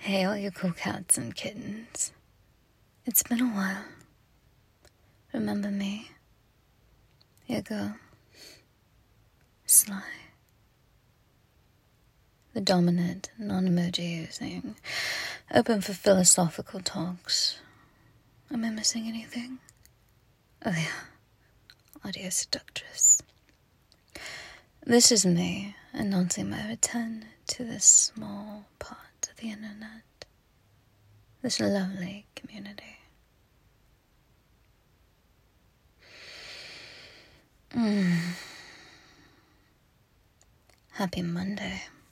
Hey, all you cool cats and kittens. It's been a while. Remember me? Your girl. Sly. The dominant, non-emoji using, open for philosophical talks. Am I missing anything? Oh yeah, audio seductress. This is me, announcing my return to this small part of the internet. This lovely community. Happy Monday.